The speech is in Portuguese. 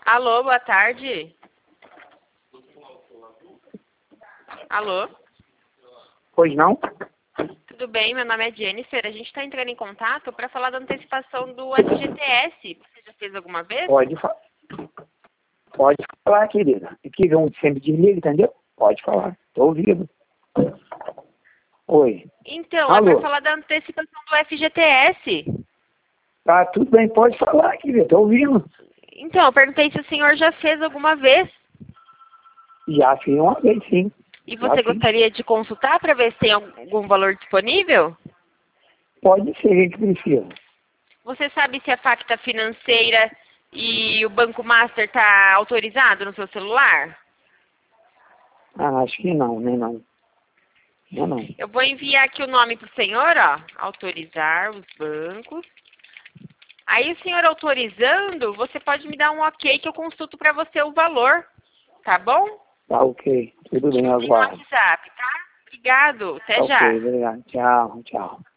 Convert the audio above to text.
Alô, boa tarde. Alô, Pois não? tudo bem? Meu nome é Jennifer. A gente está entrando em contato para falar da antecipação do FGTS. Você já fez alguma vez? Pode falar, querida. Aqui um sempre desliga, entendeu? Pode falar. Tô ouvindo. Oi. Então, Alô? é para falar da antecipação do FGTS. Tá, tudo bem, pode falar, querida. Tô ouvindo. Então, eu perguntei se o senhor já fez alguma vez. Já fiz uma vez, sim. E Já você fiz. gostaria de consultar para ver se tem algum valor disponível? Pode ser, a gente precisa. Você sabe se a Facta Financeira e o Banco Master está autorizado no seu celular? Ah, acho que não, né? Não. Não. Eu vou enviar aqui o nome para o senhor, ó. Autorizar os bancos. Aí o senhor autorizando, você pode me dar um ok que eu consulto para você o valor. Tá bom? Tá ok. Tudo bem, Tem no aguardo. WhatsApp, tá? Obrigado. Até Tá já. ok, obrigado. Tchau, tchau.